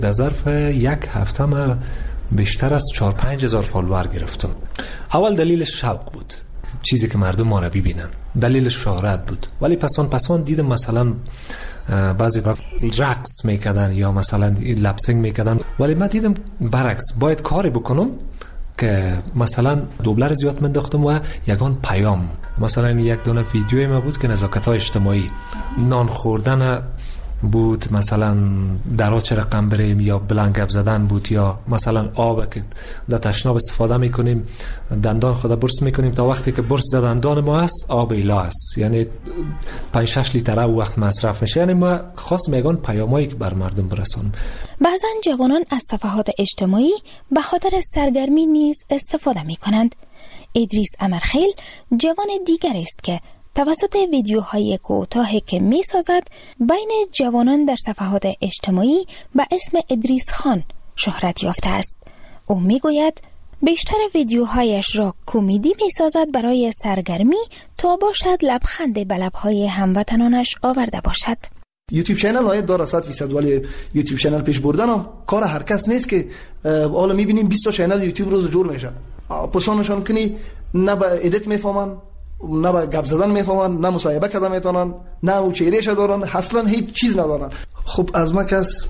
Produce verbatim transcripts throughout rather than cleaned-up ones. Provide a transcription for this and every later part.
در ظرف یک هفته ما بیشتر از چهار پنج هزار فالوور گرفتم. اول دلیلش شوق بود، چیزی که مردم ما را ببینن، دلیلش شهرت بود. ولی پسان پسان دیدم مثلا بعضی رقص میکردن یا مثلا لپسینگ میکردن، ولی من دیدم برعکس باید کاری بکنم که مثلا دوبلر زیاد منداختم و یگان پیام، مثلا یک دونه ویدیوی ما بود که نزاکت‌های اجتماعی، نان خوردن بود، مثلا دراچه رقم بریم یا بلند گپ زدن بود، یا مثلا آب که در تشناب استفاده میکنیم دندان خود برس میکنیم تا وقتی که برس در دندان ما است آب ایلا است، یعنی پنج شش لیتر وقت مصرف میشه. یعنی ما خاص میگن پیامایی که بر مردم برسانم. بعضا جوانان از صفحات اجتماعی به خاطر سرگرمی نیز استفاده میکنند. ادریس امرخیل جوان دیگر است که توسط ویدیوهای کوتاهی که می سازد بین جوانان در صفحات اجتماعی به اسم ادریس خان شهرت یافته است. او می گوید بیشتر ویدیوهایش را کمدی می سازد برای سرگرمی تا باشد لبخند به لبهای هموطنانش آورده باشد. یوتیوب چینل های داره صد فیصد، ولی یوتیوب چینل پیش بردن هم کار هر کس نیست که حالا می بینیم بیست تا چینل یوتیوب روز جور میشه. پرسانشان کنی نه به ادیت میفهمن، نه با گپ زدن میفهمن، نه مصاحبه کردن میتونن، نه او چهرهش دارن، اصلا هیچ چیز ندارن. خب از ما کس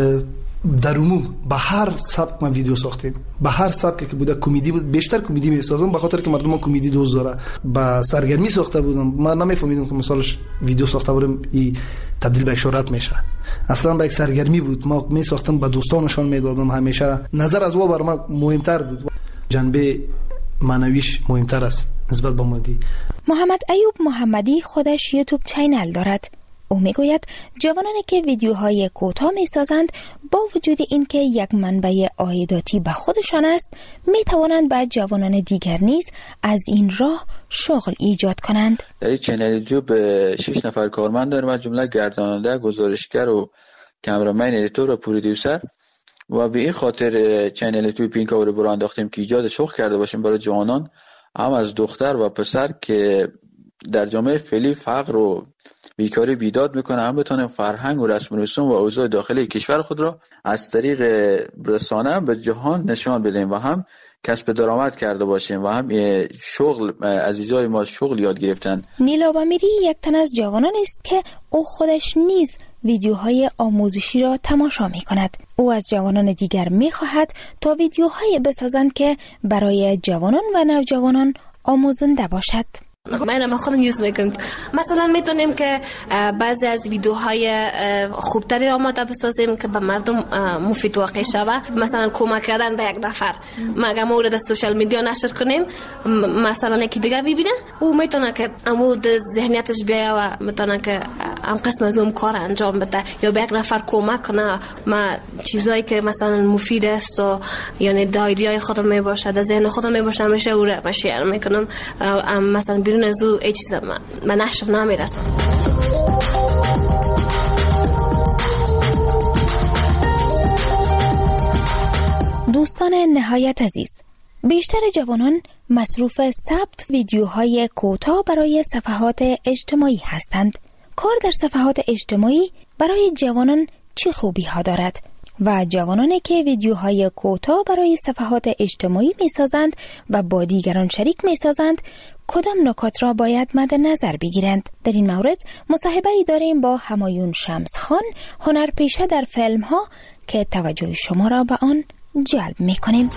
در عموم به هر سبک ما ویدیو ساختیم، به هر سبکی که بوده کمدی بود، بیشتر کمدی میسازم به خاطر که مردم کمدی دوست داره. با سرگرمی ساخته بودم، ما نمیفهمیدم که مثالش ویدیو ساخته بودم این تبدیل به شهرت میشه. اصلا با یک سرگرمی بود، ما میساختم به دوستانشان میدادم، همیشه نظر از او بر ما مهمتر بود، جنبه معنویش مهمتر است نسبت به مادی. محمد ایوب محمدی خودش یوتیوب چینل دارد. او میگوید جوانانی که ویدیوهای کوتاه میسازند با وجود اینکه یک منبع عایداتی به خودشان است، میتوانند به جوانان دیگر نیز از این راه شغل ایجاد کنند. در این چینل یوتیوب شش نفر کارمند داریم، از جمله گرداننده، گزارشگر و کامرامن، ادیتور و پرودیوسر. و به این خاطر چینل یوتیوب این کار رو انداختیم که ایجاد شغل کرده باشیم برای جوانان، هم از دختر و پسر که در جامعه فعلی فقر و بیکاری بیداد میکنه، هم بتونیم فرهنگ و رسم و رسوم و اوضاع داخلی کشور خود را از طریق رسانه به جهان نشان بدیم و هم کسب درآمد کرده باشیم و هم شغل عزیزای ما شغل یاد گرفتن. نیلا بامیری یک تن از جوانان است که او خودش نیز ویدیوهای آموزشی را تماشا می کند. او از جوانان دیگر می خواهد تا ویدیوهای بسازند که برای جوانان و نوجوانان آموزنده باشد. من ما خودم یوز میکنم. مثلا میتونیم که بعضی از ویدیوهای خوبتری را آماده بسازیم که به مردم مفید واقع شود. مثلا کمک کردن به یک نفر، مگه ما رو در سوشال میدیا نشر کنیم، مثلا یکی دیگه ببینه، او میتونه که عمود ذهنیتش بیاید و میتونه که هم قسم از اون کار انجام بده یا به یک نفر کمک کنه. ما چیزایی که مثلا مفید است و یعنی دایریای خودم میباشه، در ذهن خودم میباشه، همیشه او رو شیر میکنم. مثلا بیرون از او ای چیز من, من نشر نمیرسم. دوستان نهایت عزیز، بیشتر جوانان مصروف ثبت ویدیوهای کوتاه برای صفحات اجتماعی هستند. کار در صفحات اجتماعی برای جوانان چه خوبی ها دارد؟ و جوانانی که ویدیوهای کوتاه برای صفحات اجتماعی می سازند و با دیگران شریک می سازند کدام نکات را باید مد نظر بگیرند؟ در این مورد مصاحبه ای داریم با همایون شمس خان، هنرپیشه در فیلم ها، که توجه شما را به آن جلب می کنیم.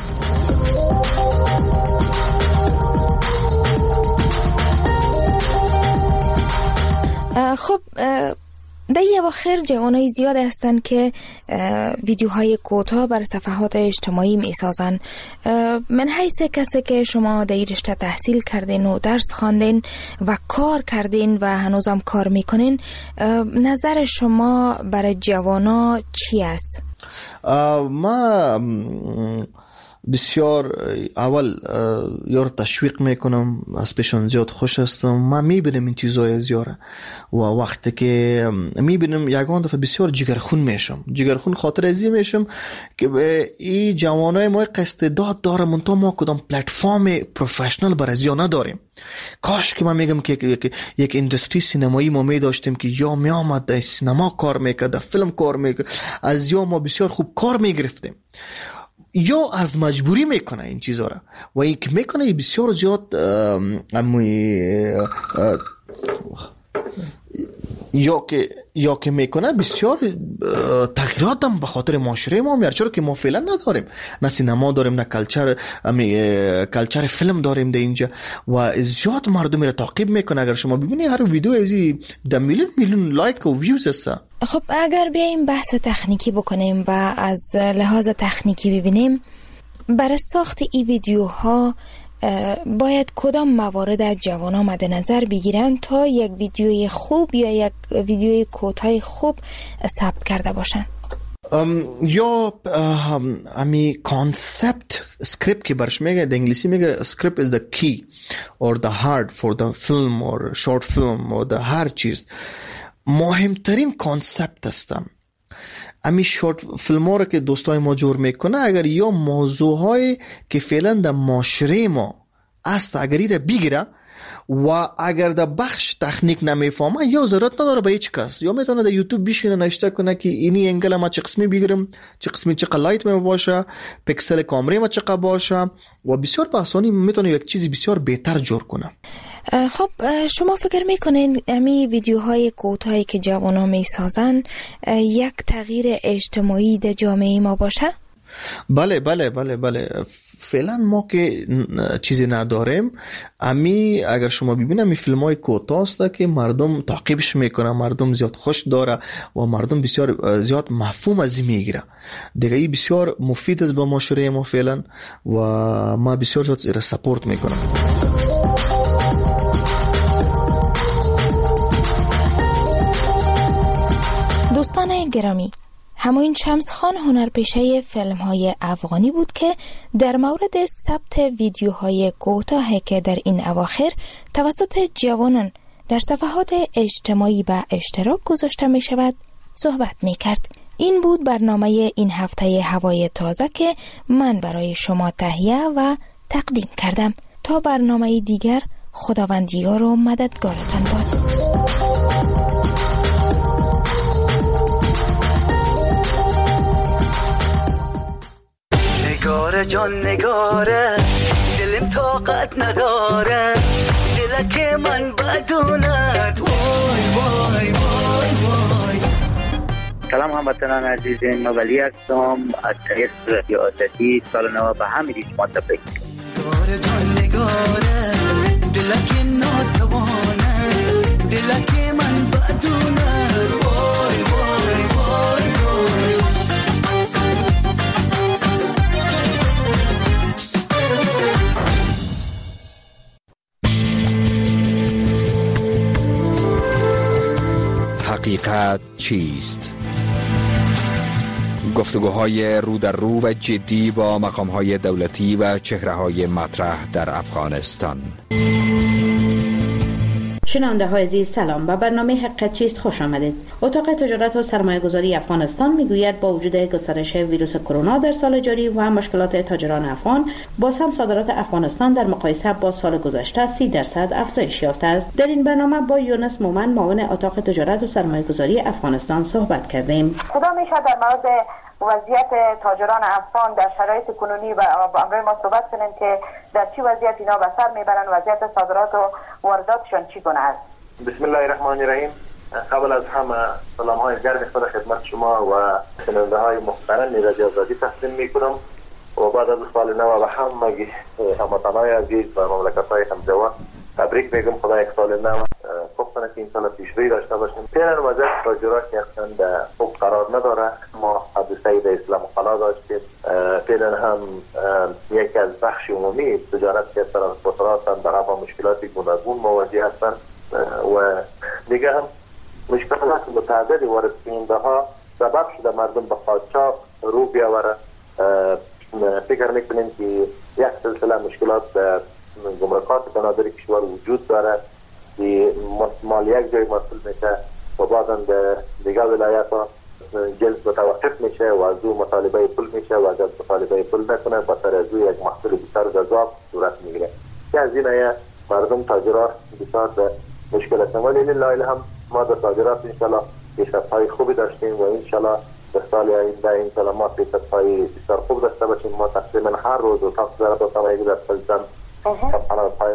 خب در یه واخر جوانای زیاد هستند که ویدیوهای کوتاه بر صفحات اجتماعی می سازن. من حیث کسی که شما در این رشته تحصیل کردین و درس خواندین و کار کردین و هنوزم کار میکنین، نظر شما برای جوانا چی است؟ ما بسیار اول یار تشویق میکنم، از پیشان زیاد خوش هستم. من میبینم این چیزای از یاره و وقتی که میبینم یگان دفعه بسیار جگرخون میشم. جگرخون خاطر ازی میشم که به این جوانای ما قصدداد داره، منتها ما کدام پلتفرم پروفشنال بر از یا نداریم. کاش که من میگم که یک, یک اندستری سینمایی ما می داشتیم که یا می آمد در سینما کار میکرد، در فیلم کار میکرد، از یا ما بسیار خوب کار میگرفتیم. یا از مجبوری میکنه این چیزا را و این که میکنه بسیار زیاد یا که یا که میکنه بسیار تغییرات هم به خاطر معاشره ما میاره، چرا که ما فعلا نداریم، نه سینما داریم، نه کلچر کلچر فیلم داریم در اینجا و زیاد مردم را تعقیب میکنه. اگر شما ببینید هر ویدیو ازی ده میلیون میلیون لایک و ویوز هست. خب اگر بیایم بحث تکنیکی بکنیم و از لحاظ تکنیکی ببینیم، برای ساخت این ویدیوها باید کدام موارد از جوانان مد نظر بگیرن تا یک ویدیوی خوب یا یک ویدیوی کوتاه خوب ثبت کرده باشن؟ یا امی کانسپت سکریپت که برش میگه، در انگلیسی میگه سکریپت is the key or the heart for the film or short film or the هر چیز. مهمترین کانسپت هستم امی شورت فیلم ها رو که دوستای ما جور میکنه، اگر یا موضوع های که فعلا در معاشره ما است اگر ایره بگیره و اگر در بخش تکنیک نمیفهمه یا ضرورت نداره به هیچ کس، یا میتونه در یوتیوب بشینه نشته کنه که اینی انگل ما چه قسمی بگیرم، چه قسمی چه لایت می باشه، پکسل کامری ما چه باشه و بسیار به آسانی میتونه یک چیزی بسیار بهتر جور کنه. خب شما فکر میکنین امی ویدیوهای کوتاهی که جوانان میسازن یک تغییر اجتماعی در جامعه ما باشه؟ بله بله بله بله فعلا ما که چیزی نداریم. امی اگر شما ببینم این فیلم های کوتاه است که مردم تعقیبش میکنه، مردم زیاد خوش داره و مردم بسیار زیاد مفهوم از این میگیره دیگه. این بسیار مفید است به معاشره ما فعلا و ما بسیار زیاد ایره سپورت میکنم. دوستان گرامی، همین شمس خان هنرپیشه فیلم های افغانی بود که در مورد ثبت ویدیوهای کوتاهی که در این اواخر توسط جوانان در صفحات اجتماعی به اشتراک گذاشته می شود صحبت می کرد. این بود برنامه این هفته هوای تازه که من برای شما تهیه و تقدیم کردم. تا برنامه دیگر، خداوندیار و مددگارتان باد. نگاره جان نگاره، دلم طاقت نداره، دلک من بدوند. وای وای وای وای. سلام هموطنان عزیزم، من ولی هستم از طریق رادیو آزادی. سال نو به همه شما تبریک. نگاره جان نگاره، دلک ناتوانه، دلک من بدوند. وای وای وای وای. حقیقت چیست؟ گفتگوهای رو در رو و جدی با مقامهای دولتی و چهره‌های مطرح در افغانستان. شنونده های عزیز سلام، به برنامه حقیقت چیست خوش آمدید. اتاق تجارت و سرمایه گذاری افغانستان میگوید با وجود گسترش ویروس کرونا در سال جاری و مشکلات تاجران افغان، باز هم صادرات افغانستان در مقایسه با سال گذشته سی درصد افزایش یافته است. در این برنامه با یونس مومن معاون اتاق تجارت و سرمایه گذاری افغانستان صحبت کردیم. خدا میشه در مورد وضعیت تاجران افغان در شرایط کنونی و امروز ما صحبت کنیم که در چی وضعیت اینا به سر میبرن، وضعیت صادرات و وارداتشون چگونه است؟ بسم الله الرحمن الرحیم. قبل از همه سلام های گرم خود خدمت شما و شنونده های محترم رادیو آزادی تقدیم میکنم و بعد از سال نو به همه هموطنان عزیز و مملکت های همجوار تبریک میگم. خدا یک سال نو خوب کنه که این سال پیشروی داشته باشیم. فعلا وضعیت تاجرات که اصلا خوب قرار نداره. ما حادثه در اسلام قلا داشتیم، فعلا هم یکی از بخش عمومی تجارت که ترانسپورترات هم در افغان مشکلاتی گوناگون مواجه هستند و دیگه هم مشکلات متعددی وارد کننده ها سبب شده مردم به قاچاق رو بیاوره. فکر فکر میکنیم که یک سلسله مشکلات در گمرکات بنادر کشور وجود داره که مال یک جای مسئول میشه و بعدا در دیگر ولایت ها جلس متوقف میشه و از او مطالبه پول میشه و اگر مطالبه پول نکنه با سر از او یک محصول بسیار گذاب صورت میگیره که از این آیه مردم تاجرات بسیار مشکل هستن. ولی لله هم ما در تاجرات انشالله پیشرفت‌های خوبی داشتیم و انشالله در سال آینده انشالله ما پیشرفت‌های بسیار خوب داشته باشیم. ما تقریبا هر روز و تا ضرب با تمایل در سلطان کمپانی‌های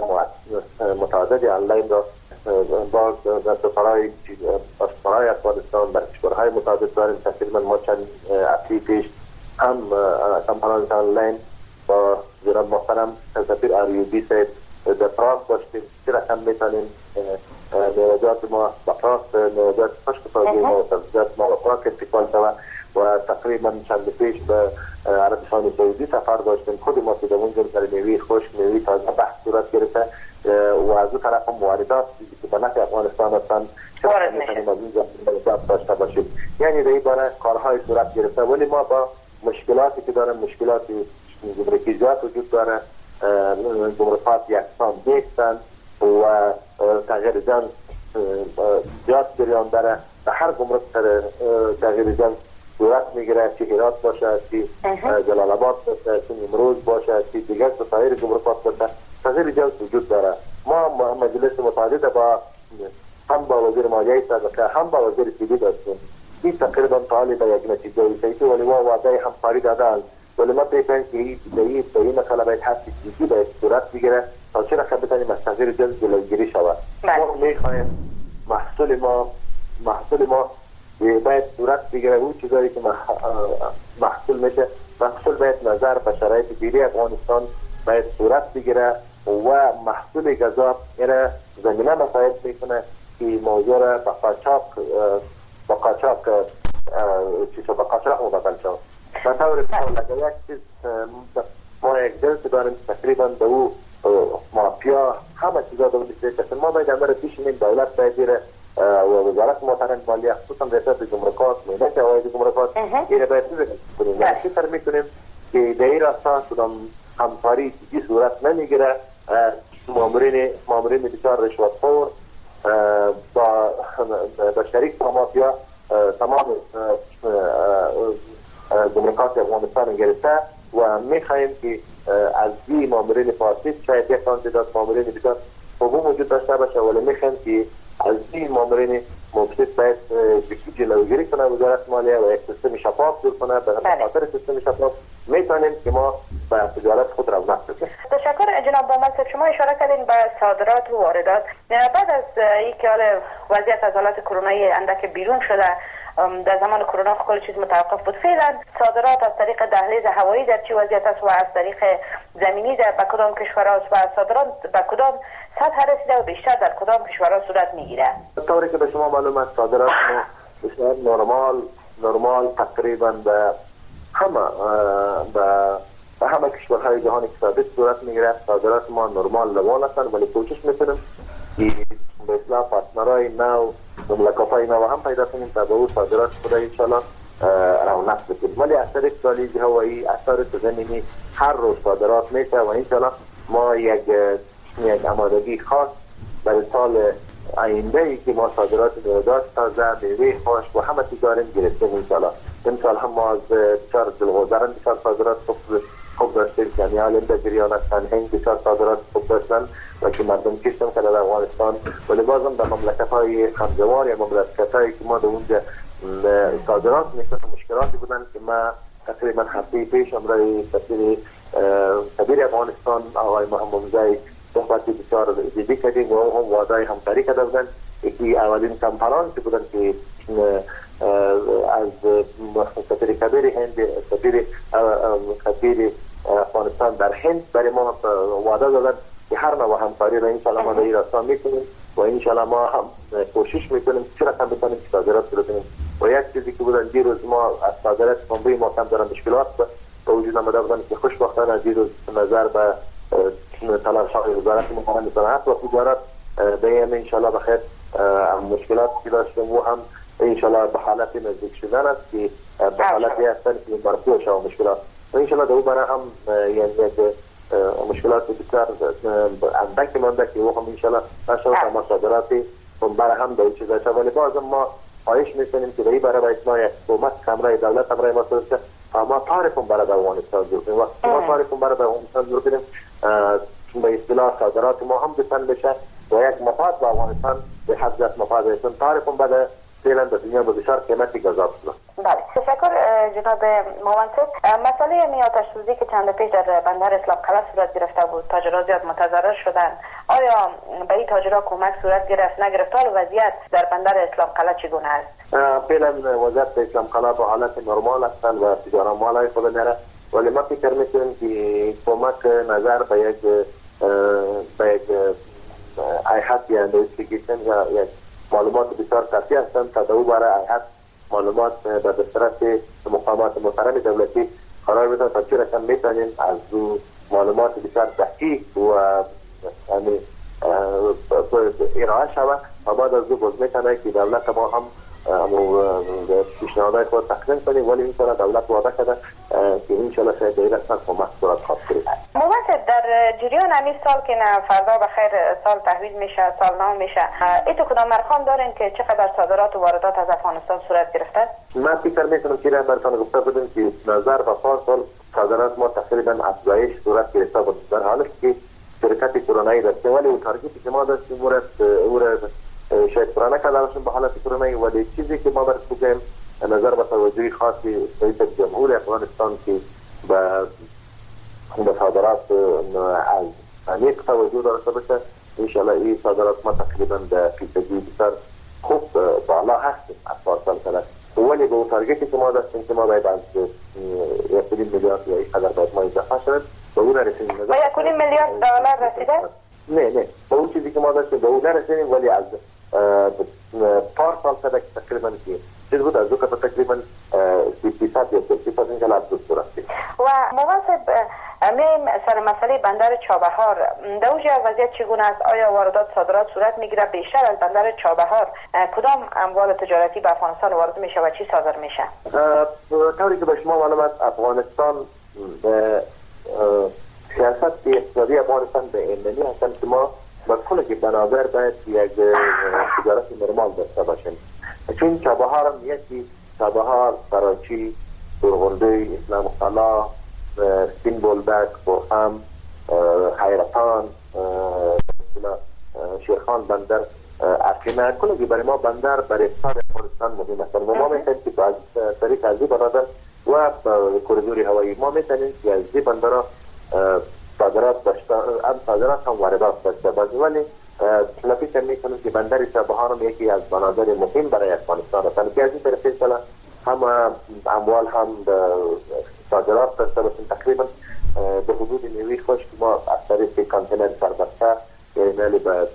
متعددی آنلاین را باز در سفرهای سفرهای افغانستان در کشورهای متعدد داریم. تقریبا ما چند هفته پیش هم کمپانی‌های آنلاین با جناب محترم سفیر آریوبی صاحب در پراگ داشتیم که رقم میتونیم موجات ما با پراگ موجات خشک سازی ما و سبزیجات ما با پراگ انتقال شود و تقریبا چند پیش به عربستان سعودی سفر داشتیم. خود ما که در اونجا در میوه خشک میوه تازه بحث صورت گرفته و از اون طرف هم واردات که به نفع افغانستان هستند که میتونیم از اونجا موجات داشته باشیم. یعنی در این باره کارهای صورت گرفته ولی ما با مشکلاتی که داریم مشکلاتی گمرکیزات وجود داره. گمرکات یکسان نیستند و تغییر جان زیاد جریان داره. در هر گمرک تغییر جان صورت میگیره چه هرات باشه چه جلال آباد باشه چه نیمروز باشه چه دیگر سایر گمرکات باشه تغییر جان وجود داره. ما مجلس متعدد با هم با وزیر مالیه سابقه هم با وزیر سیدی داشتیم. این تقریبا تعالی به یک نتیجه رسیده ولی ما وعده همکاری دادن ولی ما پیشن که این به این مسئله باید حسی جدی باید صورت بگیره تا چه رقم بتانیم از تغییر جنس جلوگیری شود. ما میخوایم محصول ما محصول ما باید صورت بگیره اون چیزایی که محصول میشه محصول باید نظر به شرایط دیری افغانستان باید صورت بگیره و محصول گذاب ایره زمینه مساعد میکنه که موضوع را با قاچاق با قاچاق چیزا با قاچاق مبدل شود. به طور مثال یک چیز ما یک جنس داریم تقریبا به او مافیا همه چیزا دو لیست ما باید امر پیش این دولت باید دیره و وزارت محترم مالیه خصوصا ریاست جمرکات مدت عواید جمرکات این باید کنیم و چی سر میکنیم که در این راستا کدام همکاری چیزی صورت نمیگیره. مامورین مامورین بسیار رشوتخور با با شریک با مافیا تمام گمرکات افغانستان گرفته و میخواهیم که از این مامورین فاسد شاید یک تعداد مامورین بسیار حقوق وجود داشته باشه ولی میخواهیم که از این مامورین مفسد باید جلوگیری کنه وزارت مالیه و یک سیستم شفاف دور کنه. به خاطر سیستم شفاف میتونیم که ما به تجارت خود رونق بدیم. تشکر جناب بامل. شما اشاره کردین به صادرات و واردات. بعد از اینکه وضعیت از حالت کرونایی اندک بیرون شده در زمان کرونا کل چیز متوقف بود فعلا صادرات از طریق دهلیز هوایی در چه وضعیت است و از طریق زمینی در به کدام کشورها است و صادرات به کدام سطح رسیده و بیشتر در کدام کشورها صورت میگیره؟ طوری که به شما معلوم است صادرات بسیار نرمال نرمال تقریبا به همه به همه کشورهای جهانی که ثابت صورت میگیره. صادرات ما نرمال روان هستند ولی کوشش میکنیم که به اصلاح پارتنرهای نو مملکت‌های نو هم پیدا کنیم تا به او صادرات خود انشاءالله رونق بدیم. ولی از طریق دهلیز هوایی از طریق زمینی هر روز صادرات میشه و انشاءالله ما یک یک آمادگی خاص برای سال آینده ای که ما صادرات میوه‌جات تازه میوه خشک و همه چیز داریم گرفتیم انشاءالله. امسال هم ما از بسیار دلگذران بسیار صادرات خوب خوب داشتیم. یعنی حالا در جریان هستن هند بسیار صادرات خوب داشتن و که مردم کشتم که در افغانستان ولی بازم در مملکت‌های همجوار یا مملکت‌هایی که ما در اونجا صادرات میکنیم مشکلاتی بودن که ما تقریبا هفته پیش امرای سفیر کبیر افغانستان آقای محمد زای صحبتی بسیار جدی کردیم و هم وعده همکاری کرده بودن. یکی اولین کنفرانسی بودن که از سفیر کبیر هند سفیر کبیر افغانستان در هند برای ما وعده دادن که هر نوع همکاری را انشاءالله ما در این راستا میکنیم و انشاءالله ما هم کوشش میکنیم چه رقم بتونیم که صادرات کنیم. و یک چیزی که بودن دیروز ما از صادرات پنبه ما کم دارن مشکلات به وجود آمده بودن که خوشبختانه دیروز نظر به تلاش‌های وزارت محترم صنعت و تجارت بیم انشاءالله بخیر مشکلات که داشتیم و هم انشاءالله به حالت نزدیک شدن است که به حالتی هستن که مرفوع شد مشکلات و ان شاء الله دو برای هم یعنی مشکلات بسیار اندکی مانده که او هم ان شاء الله نشود ما صادراتی برای هم دو چیزا شد. ولی باز ما خواهش میکنیم که این برای باید ما یک حکومت کمرای دولت همراه ما صورت که ما تاریخم برای افغانستان جور کنیم. وقتی ما تاریخم برای افغانستان جور کنیم به اصطلاح صادرات ما هم بسن بشه و یک مفاد به افغانستان به حضرت مفاد هستن. تاریخم برای فعلا به دنیا به بسیار قیمتی گذار شده. بله، تشکر جناب موانسب. مسئله می آتش سوزی که چند پیش در بندر اسلام قلعه صورت گرفته بود، تاجرها زیاد متضرر شدن. آیا به این تاجرها کمک صورت گرفت نگرفت؟ حال وضعیت در بندر اسلام قلعه چگونه است؟ فعلا وضعیت اسلام قلعه با حالت نرمال هستند و تجارت مالای خود نره، ولی ما فکر میکنیم که کمک نظر به یک به یک ایحت یا اینوستیگیشن یا یک معلومات بسیار کافی هستند تا دو برای ایحت معلومات به دسترس مقامات محترم دولتی قرار بده تا چه رقم میتونیم از دو معلومات بسیار دقیق و یعنی ارائه شود و بعد از دو باز میتونه که دولت ما هم پیشنهادهای خود تقدیم کنیم. ولی اینطور دولت وعده کرده که انشاءالله شاید به این رسمت کمک صورت خواهد گرفت. موسد در جریان همین سال که نه فردا بخیر سال تحویل میشه، سال نو میشه، ایتو کدام ارقام دارین که چقدر صادرات و واردات از افغانستان صورت گرفته؟ من فکر میکنم که براتون گفته بودم که نظر به سال صادرات ما تقریبا افزایش صورت گرفته بود، در حالی که شرکت کرونایی داشته. ولی اون تارگتی که ما داشتیم مورد شاید پرانه کرداشون به حالت کرونایی، ولی چیزی که ما برای بگیم نظر به توجه خاصی رئیس جمهور افغانستان که به صادرات از عمیق توجه داشته باشه، انشاءالله این صادرات ما تقریبا به فیصدی بسیار خوب بالا هستیم از پارسال ساله. ولی به اون تارگتی که ما داشتیم که ما باید از یک میلیارد یا یک قدر باید ما اضافه شد به اون رسیدیم. به یک میلیارد دلار رسیده؟ نه نه به اون چیزی که ما داشتیم به اون نرسیدیم، ولی از پارسال ساله که تقریبا چیز بود از دو که تقریبا سی فیصد یا سی فیصد اینجا لابد صورت دید. و مواسب میایم سر مسئله بندر چابهار. در اونجا وضعیت چگونه است؟ آیا واردات صادرات صورت میگیره؟ بیشتر از بندر چابهار کدام اموال تجارتی به افغانستان وارد میشه و چی صادر میشه؟ طوری که به شما معلوم است افغانستان سیاست اقتصادی افغانستان به ایمنی هستن که ما با کل که بنابر باید یک تجارت نرمال داشته باشیم. چون چابهار هم یکی چابهار، کراچی، سرغنده، اسلام قلعه، سین بولدک، بورهم، حیرتان، شیرخان بندر، اقینه، کل که برای ما بندر برای اقتصاد افغانستان مهم است. ما میتونیم که از طریق از این بندر و کوریدور هوایی ما میتونیم که از این بندر صادرات داشته، هم صادرات هم واردات داشته باشیم. ولی تلافی که میکنم که بندر چابهار هم یکی از بنادر مهم برای افغانستان است که از این طرف ساله هم اموال هم صادرات داشته باشیم. تقریبا به حدود نیوی خوش که ما از طریق کانتینر سربسته یعنی به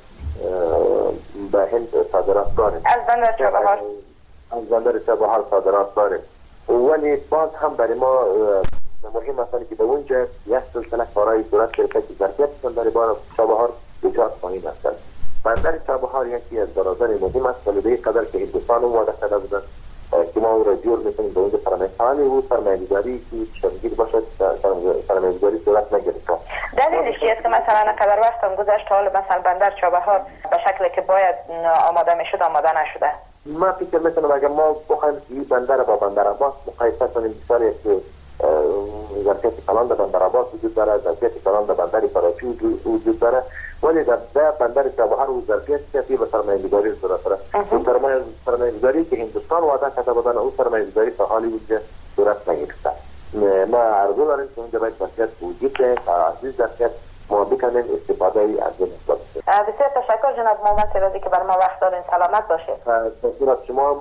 به هند صادرات داریم. از بندر چابهار از بندر چابهار صادرات داریم. ولی باز هم برای ما مهم است که به اونجا یک سلسله کارهای صورت گرفته که ظرفیت بندر بار چابهار بسیار پایین است. بندر چابهار یکی از بنادر مهم است، ولی به این قدر که هندوستان وعده کرده بودند که ما او را جور میکنیم به اونجا سرمایه‌گذاری و سرمایه‌گذاری که شمگیر باشد سرمایه‌گذاری صورت نگرفته. دلیلش چیست که مثلا قدر وقت هم گذشت حال مثلا بندر چابهار به شکلی که باید آماده میشد آماده نشده؟ ما فکر میکنم اگر ما بخوایم که این بندر با بندر عباس مقایسه کنیم بسیار یک ظرفیت کلان در بندر عباس وجود داره، ظرفیت کلان در بندر کراچی وجود داره، ولی در بندر چابهار و ظرفیت کافی به سرمایه‌گذاری صورت داره. اون سرمایه‌گذاری که هندوستان وعده کرده بودن اون سرمایه‌گذاری تا حالی وجود صورت نگرفته. ما عرضه داریم که اونجا باید ظرفیت وجود ده تا از این ظرفیت ما بکنیم استفاده ای از این نسبت. بسیار تشکر جناب محمد سرازی که بر ما وقت دارین. سلامت باشید. تشکر از شما.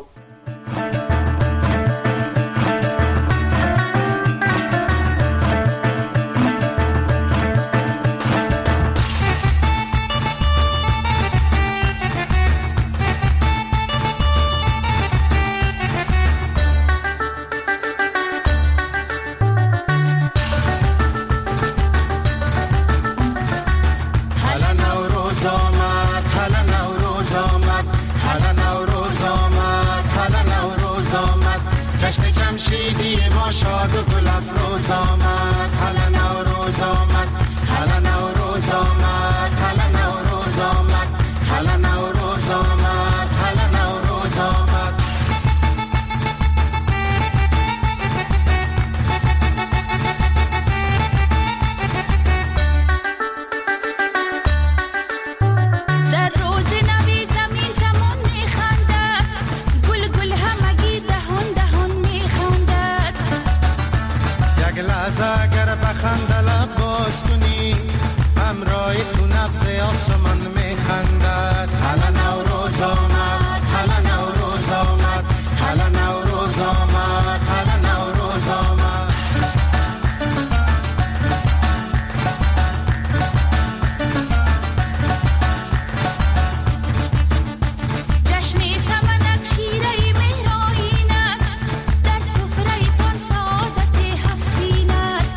شاد و گل افروز آمد. لحظه اگر بخنده لب باز کنی همراه تو نبض آسمان میخندد. حالا نوروز آمد، حالا نوروز آمد، حالا نوروز آمد، حالا نوروز آمد. جشن سمنک شیره مهرائین است، در سفره تان سعادت هفسین است.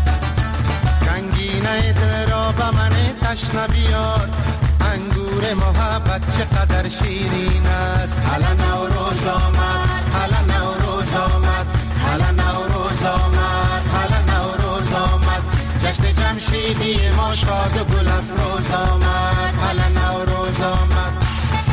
گنگینه دل را به من تشنه بیار، انگور محبت چقدر شیرین است. حالا نوروز آمد، حالا نوروز آمد، حالا نوروز آمد، حالا نوروز آمد. جشن جمشیدی ما شاد و گل افروز آمد. حالا نوروز آمد.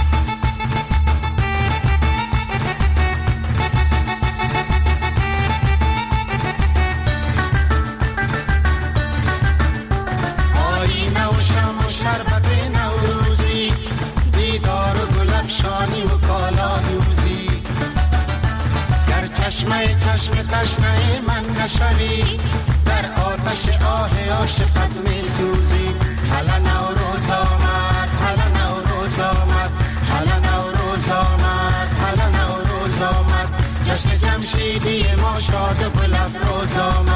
آینه و شم و شربت نوروزی، دیدار و گل افشانی و کالا دوزی. گر چشمه چشم تشنه من نشوی، در آتش آه عاشقت می سوزی. حالا نوروز آمد، حالا نوروز آمد، حالا نوروز آمد، حالا نوروز آمد. جشن جمشیدی ما شاد و گل افروز آمد.